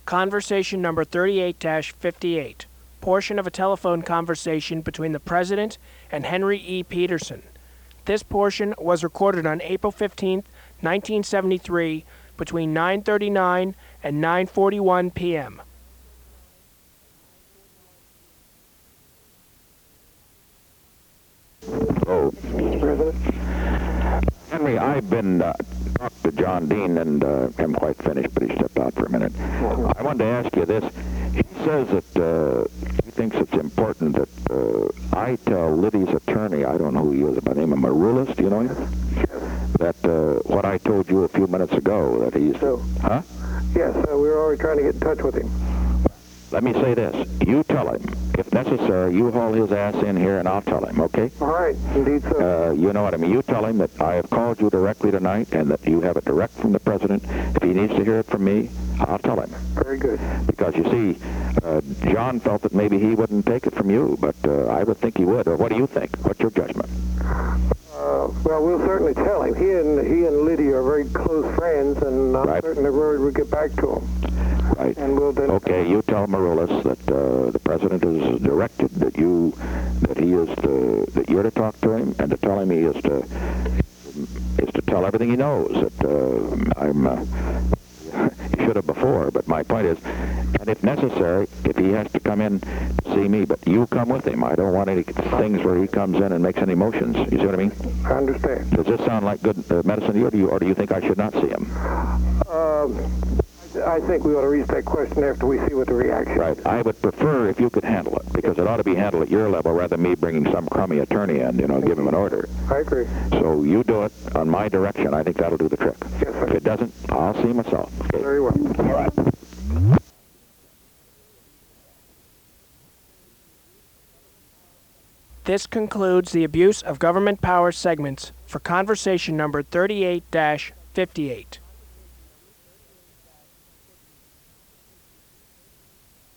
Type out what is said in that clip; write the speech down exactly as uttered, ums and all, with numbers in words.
Conversation number thirty-eight dash fifty-eight. Portion of a telephone conversation between the President and Henry E. Peterson. This portion was recorded on April fifteenth, nineteen seventy-three, between nine thirty-nine and nine forty-one p m Oh, Henry, I've been uh, talked to John Dean and uh, am quite finished, but he stepped out for a minute. I wanted to ask you this. He says that uh, he thinks it's important that uh, I tell Liddy's attorney, I don't know who he is, by the name of Maroulis, do you know him? That uh, what I told you a few minutes ago, that he's... So, huh? yes, uh, we were already trying to get in touch with him. Let me say this. You tell him. If necessary, you haul his ass in here and I'll tell him, okay? All right, indeed so. Uh, you know what I mean. You tell him that I have called you directly tonight and that you have it direct from the President. If he needs to hear it from me, I'll tell him. Very good. Because, you see, uh, John felt that maybe he wouldn't take it from you, but uh, I would think he would. Or what do you think? What's your judgment? Uh, well, we'll certainly tell him. He and he and Liddy are very close friends, and I'm Right. certain the word will get back to him. Right. And we'll then... Okay, you tell Maroulis that uh, the President has directed that you, that he is to, that you're to talk to him and to tell him he is to, is to tell everything he knows. That uh, I'm, uh, he should have before, but my point is, and if necessary, if he has to come in to see me, but you come with him. I don't want any things where he comes in and makes any motions. You see what I mean? I understand. Does this sound like good uh, medicine to you, or do you, or do you think I should not see him? Um, I think we ought to reach that question after we see what the reaction is. Right. I would prefer if you could handle it, because it ought to be handled at your level rather than me bringing some crummy attorney in, you know, give him an order. I agree. So you do it on my direction. I think that'll do the trick. Yes, sir. If it doesn't, I'll see myself. Okay. Very well. All right. This concludes the abuse of government power segments for conversation number thirty-eight dash fifty-eight.